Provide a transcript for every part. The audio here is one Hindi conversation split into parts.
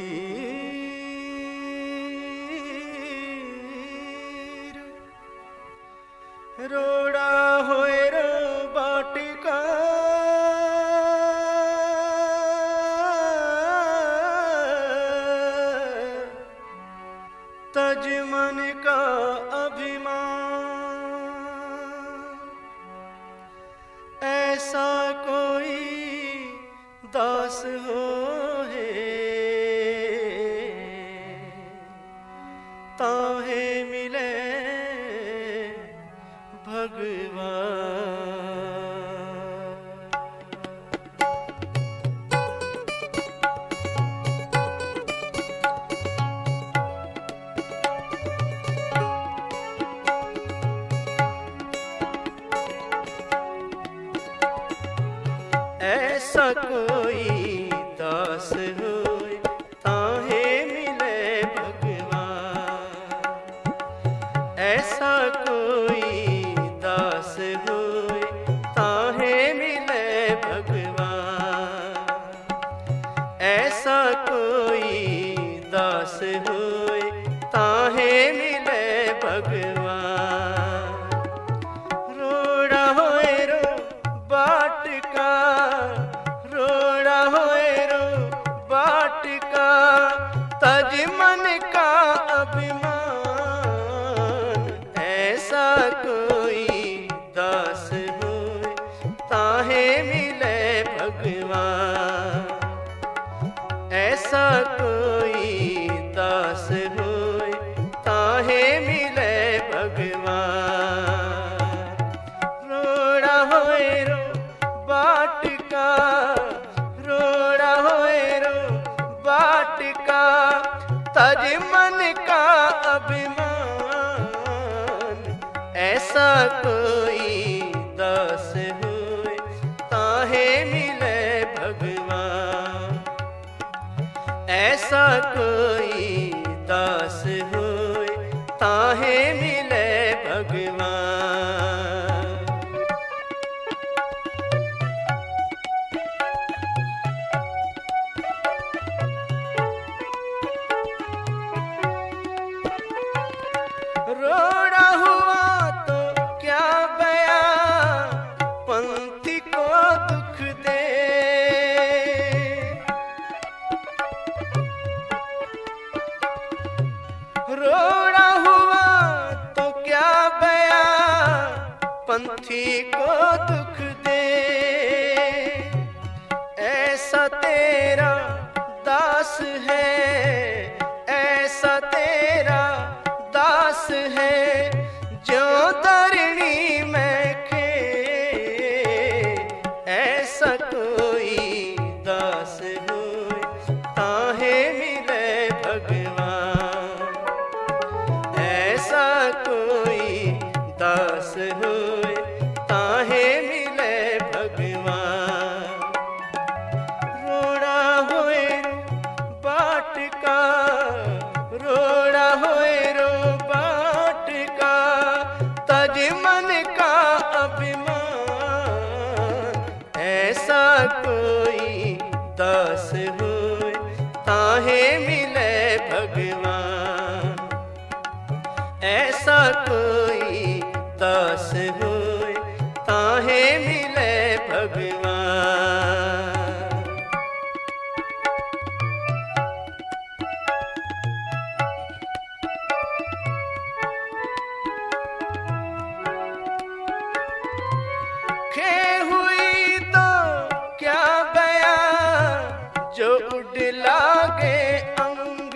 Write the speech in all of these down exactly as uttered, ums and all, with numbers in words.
रोड़ा होए रो बाटिका तज मन का अभिमान ऐसा कोई दास हो है ताहे मिले भगवान। ऐसा कोई दास होए ताहे मिले भगवान। ऐसा कोई दास होए ताहे मिले भगवान। ऐसा कोई दास होए ताहे मिले भगवान। रोड़ा होए रो बाटिका रोड़ा होए रो बाटिका तज मन का अभिमान। ऐसा कोई दास होए ताहे मिले भगवान। ऐसा कोई दास होए ताहे मिले भगवान। रोड़ा होए रो बाटिका रोड़ा होए रो बाटिका तज मन का अभिमान। ऐसा कोई दास होए ताहे मिले भगवान। ऐसा कोई दास होए ताहे मिले भगवान। रोड़ा हुआ तो क्या बया पंथी को दुख दे। रोड़ा हुआ तो क्या बया पंथी को दुख दे। ऐसा तेरा दास है ऐसा तेरा दास है जो धरणी में खे। ऐसा कोई दास होए ताहे मिले भगवान। ऐसा कोई दास होए ताहे मिले भगवान। रोड़ा होए रो बाटिका रोड़ा होए रो बाटिका तज मन का अभिमान। ऐसा कोई दास होए ताहे मिले भगवान। ऐसा कोई दास होए ताहे मिले भगवान। खे हुई तो क्या बया जो उड़ लागे अंग।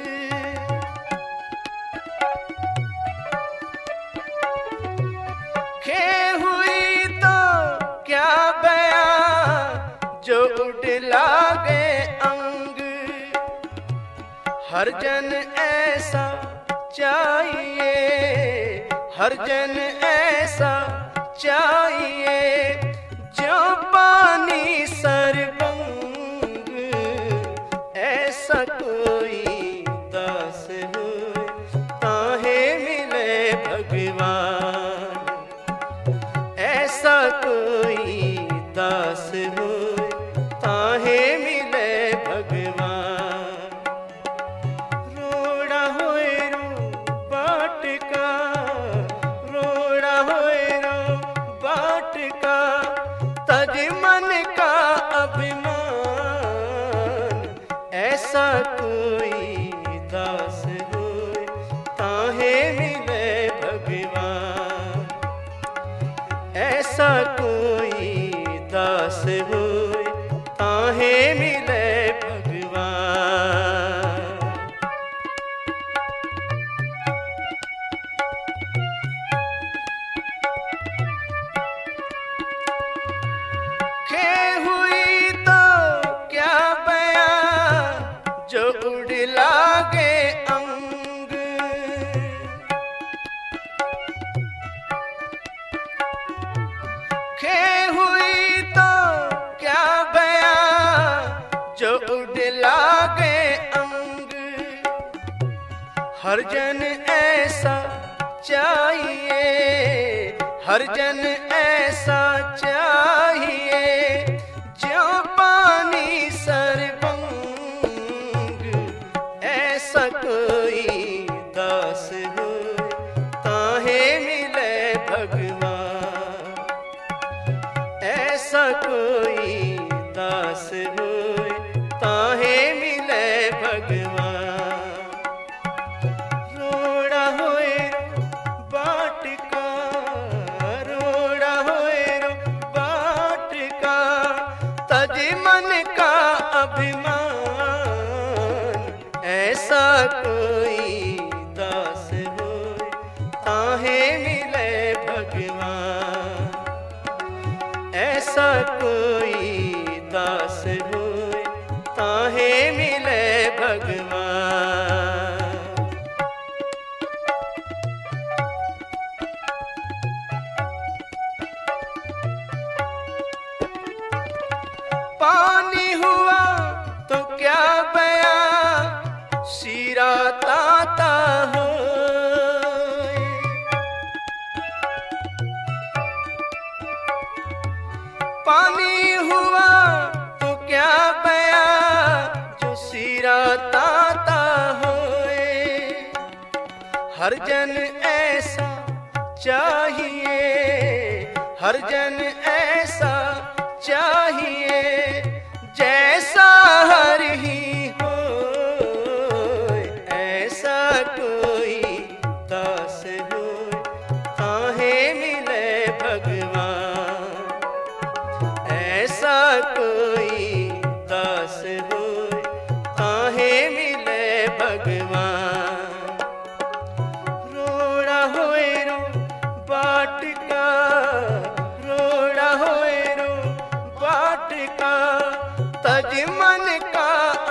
खे हुई तो क्या बया जो उड़ लागे अंग। हर जन ऐसा चाहिए हर जन ऐसा चाहिए जो पानी सरबंग। ऐसा कोई दास होए ताहे मिले भगवान। ऐसा कोई दास होए ताहे मिले भगवान। कोई दास होए ताहे मिले भगवान, ऐसा कोई दास होए ताहे मिले भगवान। खे हुई तो क्या बयां जो उड़ लागे अंग, खे हुई तो क्या बयां जो उड़ लागे अंग। हर जन ऐसा चाहिए, हर जन ऐसा चाहिए जो पानी सरबंग, ऐसा कोई दास होए ताहे मिले भगवान, ऐसा कोई दास होए ताहे मिले भगवान। रोड़ा होए बाट का, रोड़ा होए रो बाट का, तज मन का अभिमान, ऐसा कोई दास होए ताहे मिले भगवान, ऐसा कोई दास होए ताहे मिले भगवान। पानी हुआ तो क्या बयां सीरा ताता होए, पानी हुआ तो क्या बयां जो सीरा ताता होए। हर जन ऐसा चाहिए, हर जन ऐसा चाहिए जैसा हर ही हो, ऐसा कोई दास होए ताहे मिले भगवान, ऐसा कोई दास होए ताहे मिले भगवान। रोड़ा होए रो बाट का, रोड़ा होए रो बाट का, तज मन का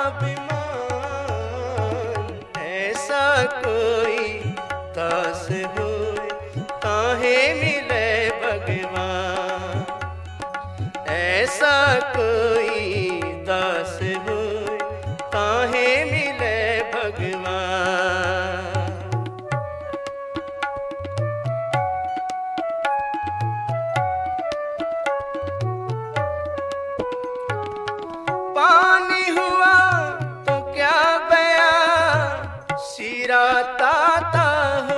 अभिमान, ऐसा कोई दास होए ताहे मिले भगवान, ऐसा कोई दास होए ताहे मिले भगवान। पानी हुआ तो क्या बयां सीरा ताता हो,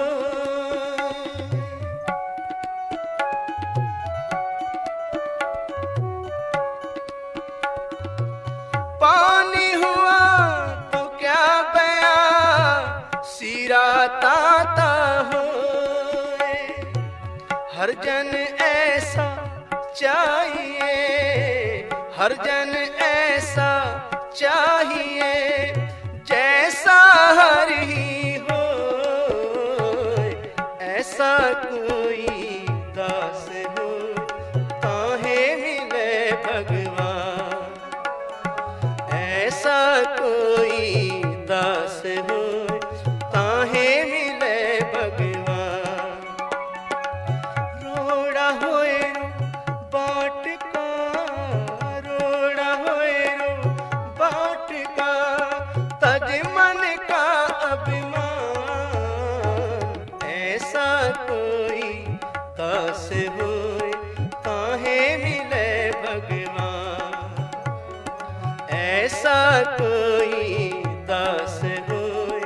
पानी हुआ तो क्या बयां सीरा ताता हो। हर जन ऐसा चाहिए, हर जन ऐसा चाहिए जैसा हर ही हो, ऐसा कोई दास हो ताहे मिले भगवान, ऐसा कोई दास हो ताहे मिले भगवान। रोड़ा होए रो बाट का, रोड़ा होए रो बाट का, तज मन का अभिमान, ऐसा कोई दास होए ताहे मिले भगवान, ऐसा कोई दास होए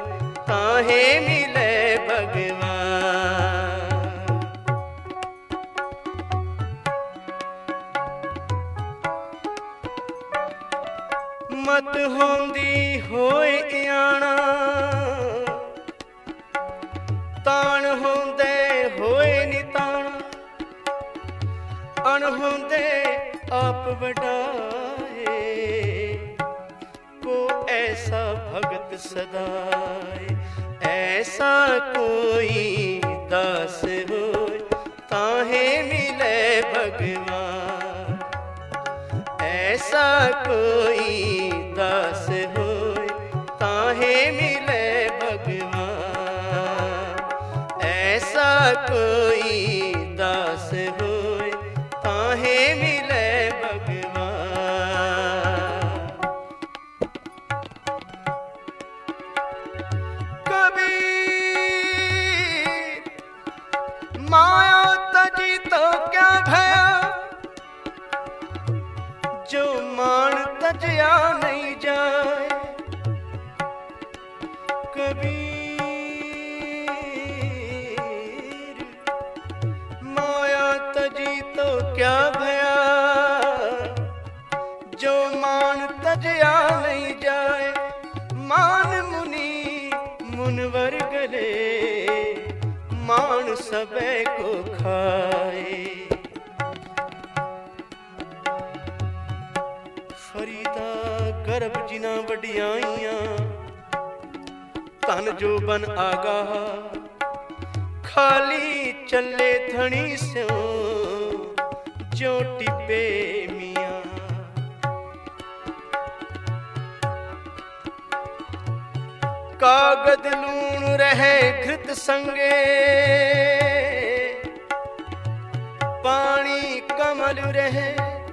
वडाए, को ऐसा भगत सदाए। ऐसा कोई दास होए ताहे मिले भगवान, ऐसा कोई दास होए ताहे मिले भगवान, ऐसा कोई दास होए ताहे मिले भगवान। कबीर माया तजी तो क्या भया, जो मान तजया नहीं जाए। कबीर माया तजी तो क्या भया, जो मान तजया नहीं जाए। मान मुनि मुनवर गले, मान सबे को खाए। फरीदा गर्भ जिना वडियाइयां, तन जो बन आगाह। खाली चले धनी स्यों, जो टिब्बे मियां। कागद लूण रहे घृत संगे, पानी कमल रहे।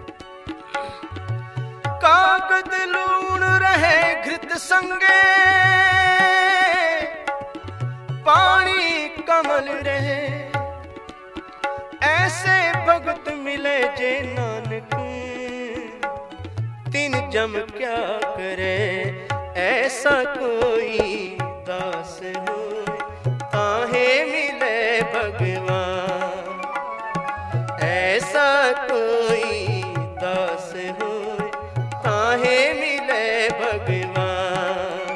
कागद लूण रहे घृत संगे, पानी कमल रहे। ऐसे भगत मिले जे नानक, तीन जम क्या करे। ऐसा कोई दास होए ताहे मिले भगवान, ऐसा कोई दास होए ताहे मिले भगवान।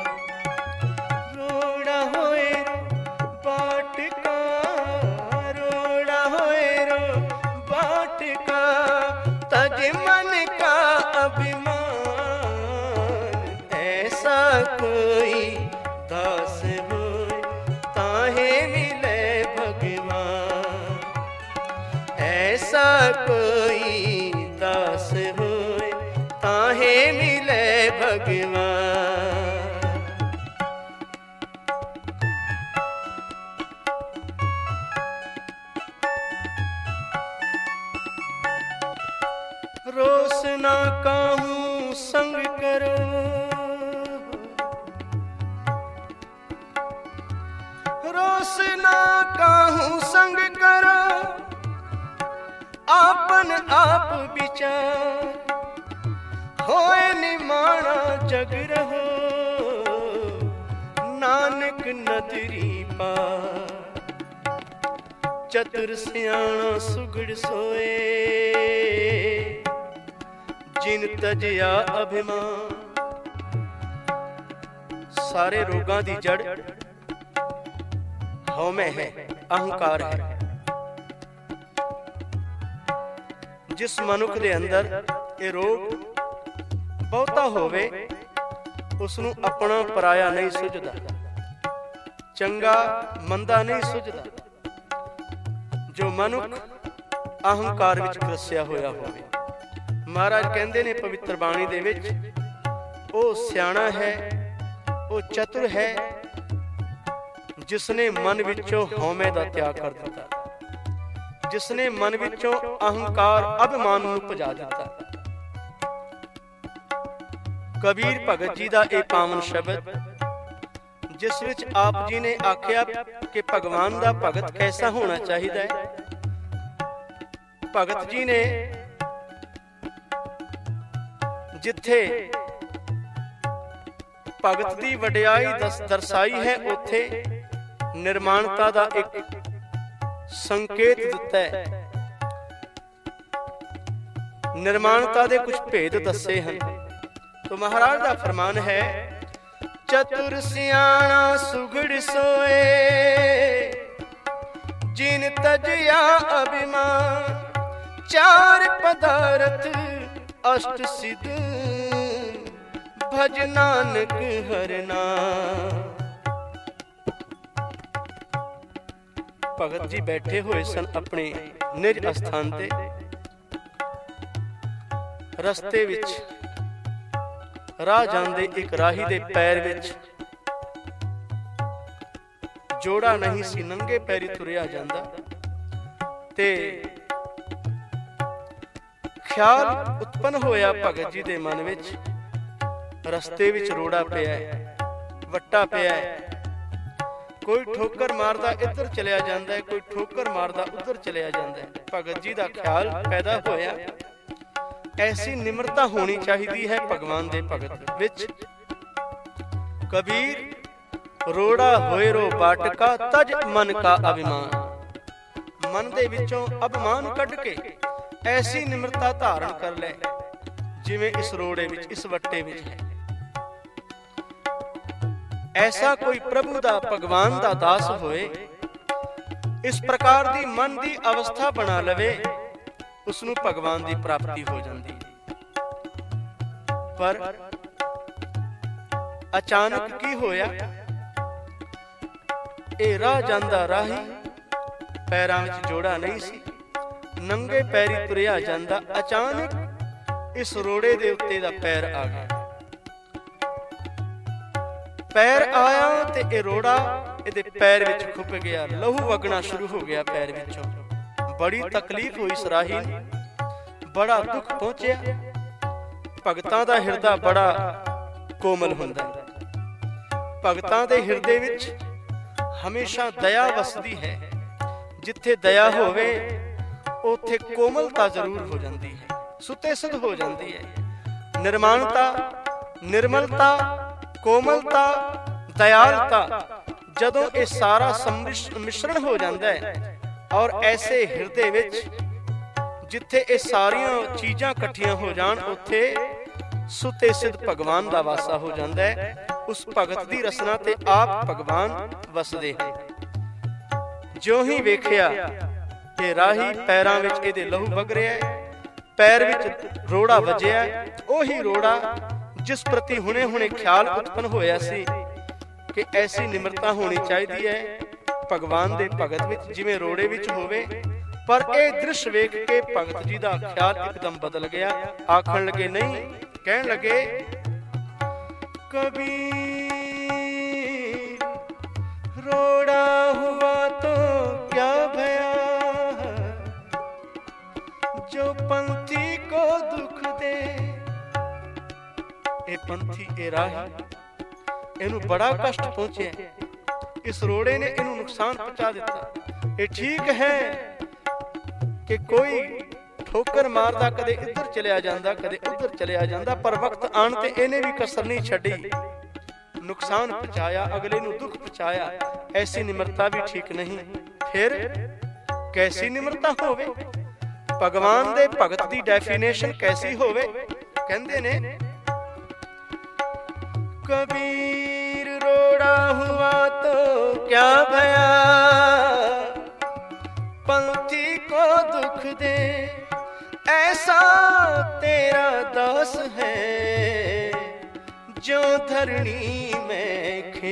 रोड़ा होए बाट का, रोड़ा होए रो बाट का, तज मन का अभिमान। ऐसा कोई दास होए ताहे मिले भगवान, ऐसा कोई दास होए ताहे मिले भगवान। रोस ना काहूं संग करो, रोस ना काहूं संग करो। आपन आप विचार, होए निमाणा जग रहो। नानक नदरी पार, चतुर सियाणा सुगड़ सोए। जिन तजया अभिमान, सारे रोगां दी जड़ हौमे है, अहंकार है। जिस मनुख दे अंदर ये रोग बहुता होवे, उसनू अपना पराया नहीं सुझदा, चंगा मंदा नहीं सुझदा। जो मनुख अहंकार विच ग्रसिया होया होवे, महाराज कहंदे ने पवित्र बाणी दे विच, ओ सियाणा है, ओ चतुर है, जिसने मन विचों हौमे दा त्याग कर दिता, जिसने मन विचों अहंकार अभिमान नूं भजा दिता। कबीर भगत जी दा ये पावन शब्द, जिस विच आप जी ने आख्या कि भगवान दा भगत कैसा होना चाहिए। भगत जी ने जिथे भगत दी वडियाई दस दर्शाई है, उथे निर्माणता दा एक संकेत दिता है। निर्माणता दे कुछ भेद दसे हैं। तो महाराज दा फरमान है, चतुर सियाणा सुगड़ सोए, जिन तजया अभिमान। चार पदार्थ अष्ट सिद्ध भज नानक हर नाम। भगत जी बैठे हुए सन अपने निज अस्थान ते। रस्ते विच राह जांदे एक राही दे पैर विच जोड़ा नहीं सी, नंगे पैरी तुरिया जांदा ते ख्याल उत्पन्न होया भगत जी दे मन विच, रस्ते विच रोड़ा पिया है, वट्टा पिया है, कोई ठोकर मारदा इधर चलिया जांदा है, कोई ठोकर मारदा उधर चलिया जांदा है। भगत जी दा ख्याल पैदा होया ऐसी निम्रता होनी चाहिदी है भगवान दे भगत विच। कबीर रोड़ा होए रो बाटका तज मन का अभिमान। मन दे विचों अभिमान कढ के ऐसी निम्रता धारण कर ले जिवें इस रोड़े विच, इस वट्टे विच है। ऐसा कोई प्रभु दा भगवान दा दास होए, इस प्रकार दी मन दी अवस्था बना लवे, उसनू भगवान दी प्राप्ति हो जाती। पर अचानक की होया, ए राह जांदा राही पैरां विच जोड़ा नहीं सी, नंगे पैरी तुरिया जांदा, अचानक इस रोड़े दे उत्ते दा पैर आ गया। पैर आया ते ए रोड़ा इहदे पैर विच खुप गया, लहू वगना शुरू हो गया पैर विचों। बड़ी तकलीफ हुई इस राही नूं, बड़ा दुख पहुंचया। भगतां दा हिरदा बड़ा कोमल हुंदा है। भगतां दे हिरदे विच हमेशा दया वसदी है। जिथे दया होवे उत्थे कोमलता जरूर हो जाती है, सुतेसद हो जाती है। निर्माणता, निर्मलता, कोमलता, दयालता, जदों ये सारा मिश्रण हो जाता है और ऐसे हिरदे विच जिथे ये सारियां चीज़ां इकट्ठियां हो जान, उत्थे सुते सिद्ध भगवान दा वासा हो जाता है। उस भगत दी रसना ते आप भगवान वसदे हैं। ज्यों ही वेखिया कि राही पैरां विच इहदे लहू वग रिहा है, पैर विच रोड़ा वजिया, ओही रोड़ा जिस प्रति हुणे हुणे ख्याल उत्पन्न होया सी कि ऐसी निम्रता होनी चाहिदी है भगवान दे भगत विच जिवें रोड़े विच होवे। पर यह दृश्य वेख के भगत जी दा ख्याल एकदम बदल गया। आखण लगे नहीं, कहन लगे कबीर रोड़ा हुआ तो क्या भया, जो पंथी को दुख दे। ए पंथी, ए राही, इनू बड़ा कष्ट पहुंचे, इस रोड़े ने इनू नुकसान पहुंचा दिता। ये ठीक है कि कोई ठोकर मारदा कदे इधर चलिया जांदा, कदे उधर चलिया जांदा, पर वक्त आन ते इहने भी कसर नहीं छड्डी, नुकसान पहुंचाया, अगले नू दुख पहुंचाया। ऐसी निम्रता भी ठीक नहीं। फिर कैसी निम्रता होवे? भगवान दे भगत दी डेफिनेशन कैसी होवे? कहंदे ने कबीर रोड़ा हुआ तो क्या भया, पंथी को दुख दे, ऐसा तेरा दास है जो धरणी में खे।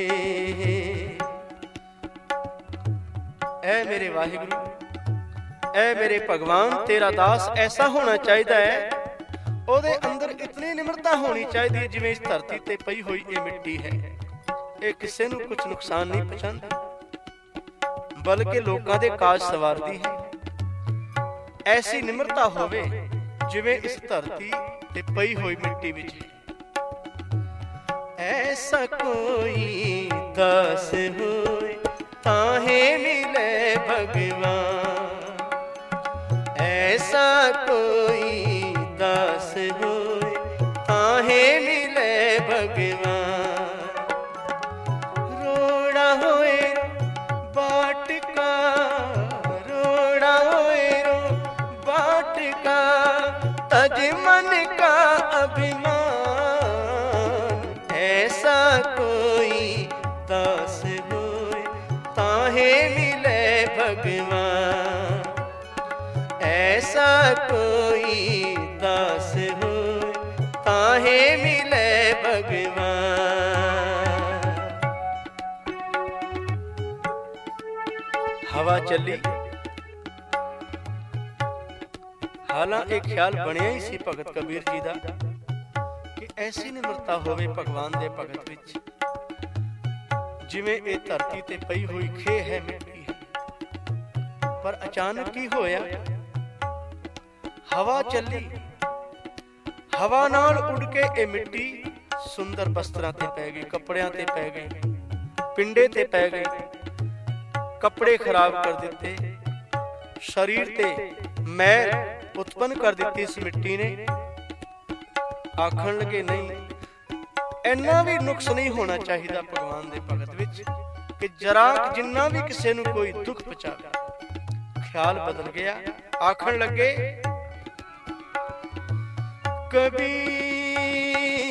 ऐ मेरे वाहिगुरु, ऐ मेरे भगवान, तेरा दास ऐसा होना चाहिए है, ओदे अंदर इतनी निम्रता होनी चाहिए जिवें इस धरती ते पई हुई ये मिट्टी है, ये किसी नूं कुछ नुकसान नहीं पहुंचाती, बल्कि लोकां दे काज सवारदी है। ऐसी निम्रता होवे जिवें इस धरती ते पई हुई मिट्टी विच। ऐसा कोई दास होए ताहे मिले भगवान, ऐसा कोई दास होए ताहे मिले भगवान। रोड़ा होए बाट का, रोड़ा होए रो बाट का, तज मन का अभिमान। ऐसा कोई दास होए ताहे मिले भगवान, ऐसा कोई दास हो ਹਵਾ ਚੱਲੀ। ਹਾਲਾਂ ਇਹ ਖਿਆਲ ਬਣਿਆ ਹੀ ਸੀ ਭਗਤ ਕਬੀਰ ਜੀ ਦਾ ਕਿ ਐਸੀ ਨਿਮਰਤਾ ਹੋਵੇ ਭਗਵਾਨ ਦੇ ਭਗਤ ਵਿੱਚ, ਜਿਵੇਂ ਇਹ ਧਰਤੀ ਤੇ ਪਈ ਹੋਈ ਖੇ ਹੈ, ਮਿੱਟੀ ਹੈ। ਪਰ ਅਚਾਨਕ ਕੀ ਹੋਇਆ? ਹਵਾ ਚੱਲੀ, ਹਵਾ ਨਾਲ ਉੱਡ ਕੇ ਇਹ ਮਿੱਟੀ ਸੁੰਦਰ ਬਸਤਰਾਂ ਤੇ ਪੈ ਗਈ, ਕੱਪੜਿਆਂ ਤੇ ਪੈ ਗਈ, ਪਿੰਡੇ ਤੇ ਪੈ ਗਈ, ਕੱਪੜੇ ਖਰਾਬ ਕਰ ਦਿੱਤੇ, ਸਰੀਰ ਤੇ ਮੈਲ ਉਤਪੰਨ ਕਰ ਦਿੱਤੀ ਇਸ ਮਿੱਟੀ ਨੇ। ਆਖਣ ਲੱਗੇ ਨਹੀਂ, ਇੰਨਾ ਵੀ ਨੁਕਸ ਨਹੀਂ ਹੋਣਾ ਚਾਹੀਦਾ ਭਗਵਾਨ ਦੇ ਭਗਤ ਵਿੱਚ ਕਿ ਜਰਾ ਜਿੰਨਾ ਵੀ ਕਿਸੇ ਨੂੰ ਕੋਈ ਦੁੱਖ ਪਹੁੰਚਾਵੇ। ਖਿਆਲ ਬਦਲ ਗਿਆ। ਆਖਣ ਲੱਗੇ ਕਬੀਰ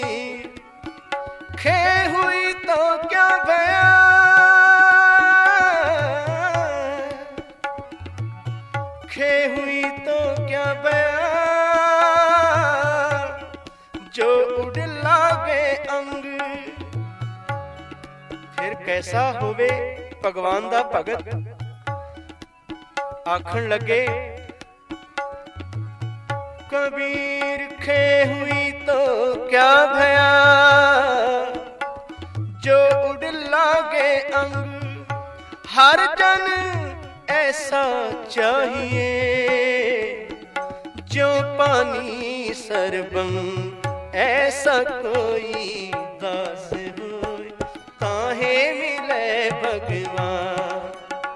खे हुई तो क्या भया, खे हुई तो क्या भया, जो उड़ लागे अंग। फिर कैसा होवे भगवान दा भगत? आखण लगे कबीर खे हुई तो क्या भया, जो उड़ लागे अंग। हर जन ऐसा चाहिए, जो पानी सरबंग ऐसा कोई दास होए, ताहे मिले भगवान।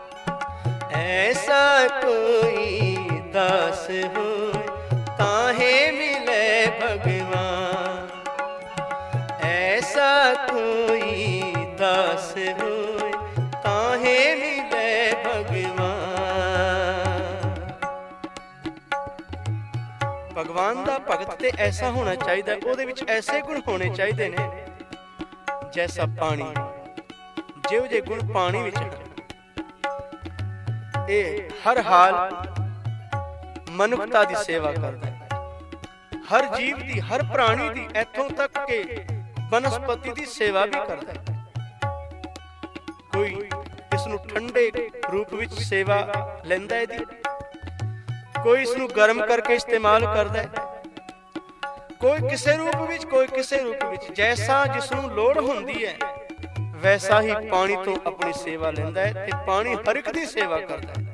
ऐसा कोई दास होए, ताहे मिले भगवान। ऐसा कोई दास होए, ताहे मिले भगवान। भगवान दा भगत ते ऐसा होना चाहिए, ਉਹਦੇ ਵਿੱਚ ऐसे गुण होने चाहिए ने जैसा पानी। ਜਿਹੋ ਜਿਹੇ गुण पानी ਵਿੱਚ ਇਹ हर हाल ਮਨੁੱਖਤਾ ਦੀ ਸੇਵਾ ਕਰਦਾ ਹੈ। ਹਰ ਜੀਵ ਦੀ, ਹਰ ਪ੍ਰਾਣੀ ਦੀ, ਇੱਥੋਂ ਤੱਕ ਕਿ ਬਨਸਪਤੀ ਦੀ ਸੇਵਾ ਵੀ ਕਰਦਾ ਹੈ। ਕੋਈ ਇਸ ਨੂੰ ਠੰਡੇ ਰੂਪ ਵਿੱਚ ਸੇਵਾ ਲੈਂਦਾ ਹੈ ਦੀ, ਕੋਈ ਇਸ ਨੂੰ ਗਰਮ ਕਰਕੇ ਇਸਤੇਮਾਲ ਕਰਦਾ ਹੈ, ਕੋਈ ਕਿਸੇ ਰੂਪ ਵਿੱਚ, ਕੋਈ ਕਿਸੇ ਰੂਪ ਵਿੱਚ। ਜੈਸਾ ਜਿਸ ਨੂੰ ਲੋੜ ਹੁੰਦੀ ਹੈ ਵੈਸਾ ਹੀ ਪਾਣੀ ਤੋਂ ਆਪਣੀ ਸੇਵਾ ਲੈਂਦਾ ਹੈ ਤੇ ਪਾਣੀ ਹਰ ਇੱਕ ਦੀ ਸੇਵਾ ਕਰਦਾ ਹੈ।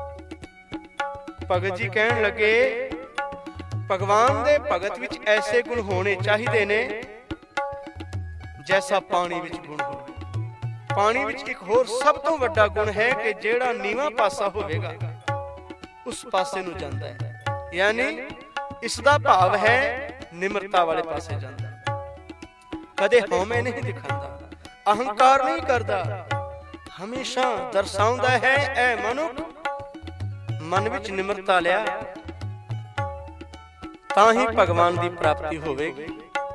ਭਗਤ ਜੀ ਕਹਿਣ ਲੱਗੇ ਭਗਵਾਨ ਦੇ ਭਗਤ ਵਿੱਚ ਐਸੇ ਗੁਣ ਹੋਣੇ ਚਾਹੀਦੇ ਨੇ ਜੈਸਾ ਪਾਣੀ ਵਿੱਚ ਗੁਣ ਹੋਵੇ। ਪਾਣੀ ਵਿੱਚ ਇੱਕ ਹੋਰ ਸਭ ਤੋਂ ਵੱਡਾ ਗੁਣ ਹੈ ਕਿ ਜਿਹੜਾ ਨੀਵਾਂ ਪਾਸਾ ਹੋਵੇਗਾ ਉਸ ਪਾਸੇ ਨੂੰ ਜਾਂਦਾ ਹੈ, ਯਾਨੀ ਇਸ ਦਾ ਭਾਵ ਹੈ ਨਿਮਰਤਾ ਵਾਲੇ ਪਾਸੇ ਜਾਂਦਾ ਹੈ। ਕਦੇ ਹਉਮੈ ਨਹੀਂ ਦਿਖਾਉਂਦਾ, ਅਹੰਕਾਰ ਨਹੀਂ ਕਰਦਾ, ਹਮੇਸ਼ਾ ਦਰਸਾਉਂਦਾ ਹੈ ਐ ਮਨੁੱਖ ਮਨ ਵਿੱਚ ਨਿਮਰਤਾ ਲਿਆ ਤਾਂ ਹੀ ਭਗਵਾਨ ਦੀ ਪ੍ਰਾਪਤੀ ਹੋਵੇਗੀ।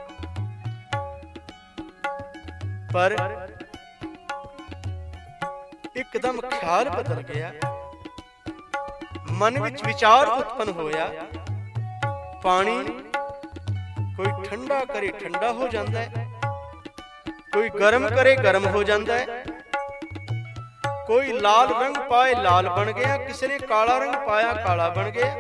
ਪਰ ਇੱਕਦਮ ਖਿਆਲ ਬਦਲ ਗਿਆ, ਮਨ ਵਿੱਚ ਵਿਚਾਰ ਉਤਪੰਨ ਹੋਇਆ। ਪਾਣੀ ਕੋਈ ਠੰਡਾ ਕਰੇ ਠੰਡਾ ਹੋ ਜਾਂਦਾ ਹੈ, ਕੋਈ ਗਰਮ ਕਰੇ ਗਰਮ ਹੋ ਜਾਂਦਾ ਹੈ, ਕੋਈ ਲਾਲ ਰੰਗ ਪਾਏ ਲਾਲ ਬਣ ਗਿਆ, ਕਿਸੇ ਨੇ ਕਾਲਾ ਰੰਗ ਪਾਇਆ ਕਾਲਾ ਬਣ ਗਿਆ।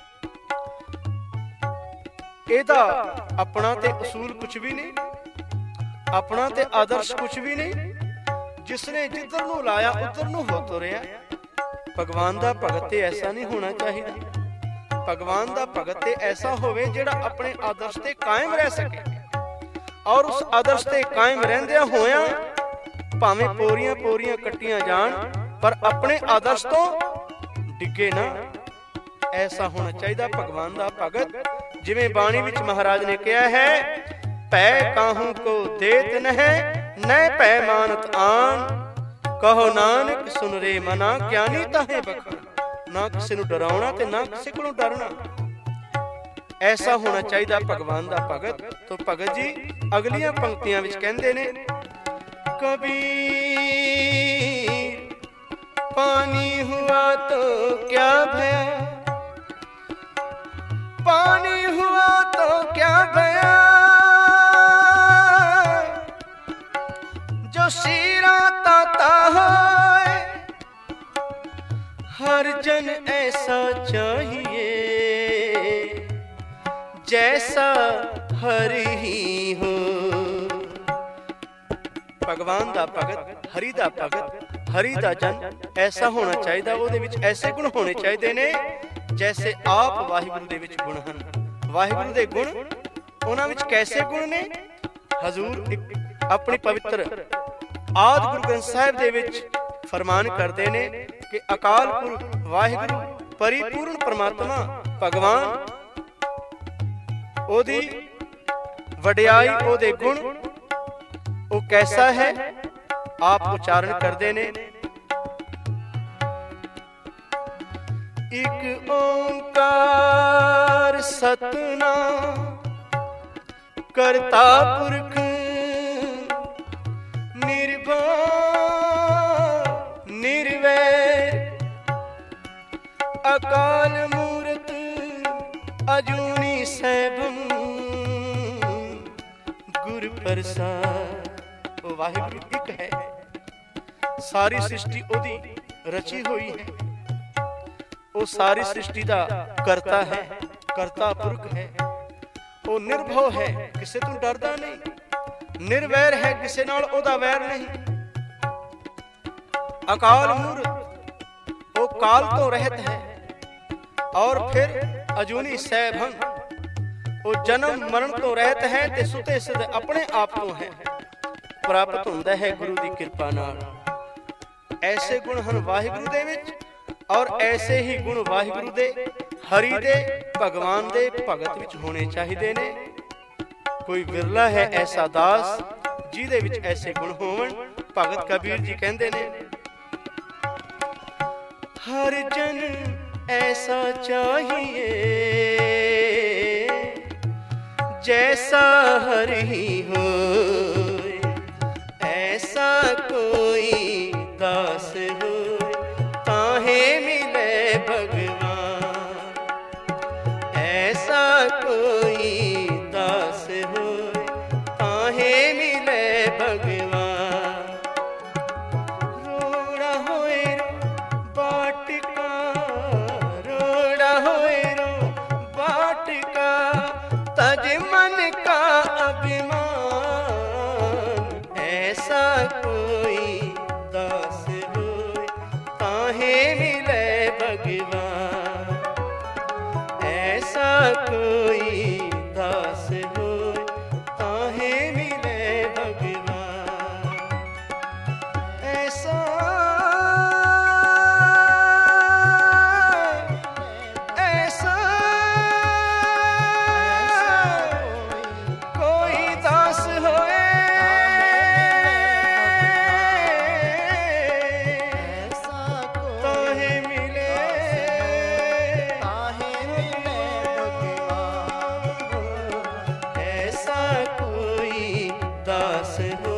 ਇਹਦਾ ਆਪਣਾ ਤੇ ਅਸੂਲ ਕੁਛ ਵੀ ਨਹੀਂ, ਆਪਣਾ ਤੇ ਆਦਰਸ਼ ਕੁਛ ਵੀ ਨਹੀਂ। ਜਿਸਨੇ ਜਿੱਧਰ ਨੂੰ ਲਾਇਆ ਉਧਰ ਨੂੰ ਹੋ ਤੁਰਿਆ। ਭਗਵਾਨ ਦਾ ਭਗਤ ਤੇ ਐਸਾ ਨਹੀਂ ਹੋਣਾ ਚਾਹੀਦਾ। ਭਗਵਾਨ ਦਾ ਭਗਤ ਤੇ ਐਸਾ ਹੋਵੇ ਜਿਹੜਾ ਆਪਣੇ ਆਦਰਸ਼ ਤੇ ਕਾਇਮ ਰਹਿ ਸਕੇ, ਔਰ ਉਸ ਆਦਰਸ਼ ਤੇ ਕਾਇਮ ਰਹਿੰਦਿਆਂ ਹੋਇਆਂ ਭਾਵੇਂ ਪੋਰੀਆਂ ਪੋਰੀਆਂ ਕੱਟੀਆਂ ਜਾਣ ਪਰ ਆਪਣੇ ਆਦਰਸ਼ ਤੋਂ ਡਿੱਗੇ ਨਾ। ਐਸਾ ਹੋਣਾ ਚਾਹੀਦਾ ਭਗਵਾਨ ਦਾ ਭਗਤ। ਜਿਵੇਂ ਬਾਣੀ ਵਿੱਚ ਮਹਾਰਾਜ ਨੇ ਕਿਹਾ ਹੈ, ਪੈ ਕਾਹੂ ਕੋ ਦੇਤ ਨਹਿ ਨਹਿ ਪੈ ਮਾਨਤ ਆਨ, ਕਹੋ ਨਾਨਕ ਸੁਨ ਰੇ ਮਨਾ ਗਿਆਨੀ ਤਾਹੇ ਬਖਾਨ। ਨਾ ਕਿਸੇ ਨੂੰ ਡਰਾਉਣਾ ਤੇ ਨਾ ਕਿਸੇ ਕੋਲੋਂ ਡਰਨਾ। ਐਸਾ ਹੋਣਾ ਚਾਹੀਦਾ ਭਗਵਾਨ ਦਾ ਭਗਤ। ਤੋਂ ਭਗਤ ਜੀ ਅਗਲੀਆਂ ਪੰਕਤੀਆਂ ਵਿੱਚ ਕਹਿੰਦੇ ਨੇ, कबीर पानी हुआ तो क्या भया, पानी हुआ तो क्या भया, जो सीरा ताता होए हर जन ऐसा चाहिए जैसा हरि ही हो। भगवान दा भगत, हरि दा भगत, हरि दा जन ऐसा होना चाहिए। ਉਹਦੇ ਵਿੱਚ ऐसे गुण होने चाहिए ने जैसे आप वाहिगुरु दे विच गुण हन। वाहिगुरु दे गुण ਉਹਨਾਂ ਵਿੱਚ कैसे गुण ने? हजूर एक अपनी पवित्र आदि गुरु ग्रंथ साहिब दे विच फरमान करते ने कि अकाल पुरख वाहिगुरु परिपूर्ण परमात्मा भगवान ओदी वडियाई ओदे गुण वो कैसा है? आप उच्चारण करते ने एक ओंकार सतनाम करता पुरख निर्भय निर्वैर अकाल मूरत अजूनी सैभम गुर प्रसाद। वो वाहिगुरु एक है, सारी सृष्टि ओदी रची हुई है। वो सारी सृष्टि का करता है, करता पुरख है। वो निर्भव है, किसे तू डरदा नहीं। निर्वैर है, किसे नाल ओदा वैर नहीं। अकाल मूरत, वो काल तो रहत है। और फिर अजूनी सैभंग, वो जन्म मरण तो रहत है ते सुते सिद्ध अपने आप तो है। प्राप्त हुंदा है गुरु दी कृपा नाल। ऐसे गुण हन वाहिगुरु दे विच, और ऐसे ही गुण वाहिगुरु दे हरि दे भगवान दे भगत विच होने चाहिए ने। कोई विरला है ऐसा दास जिहदे विच ऐसे गुण होवन। भगत कबीर जी कहंदे ने हर जन ऐसा चाहिए जैसा हरि हो। ऐसा कोई दास हो ताहे मिले भगवान। ऐसा कोई दास हो ताहे मिले भगवान। रोड़ा होए रो बाटिका, रोड़ा होए रो बाटिका तज मन का अभिमान। ऐसा कोई दास हो ताहे मिले भगवान। ऐसा कोई दास हो ताहे मिले भगवान। ऐसा ऐसा कोई दास होए ताहे मिले ऐसा कोई दास हो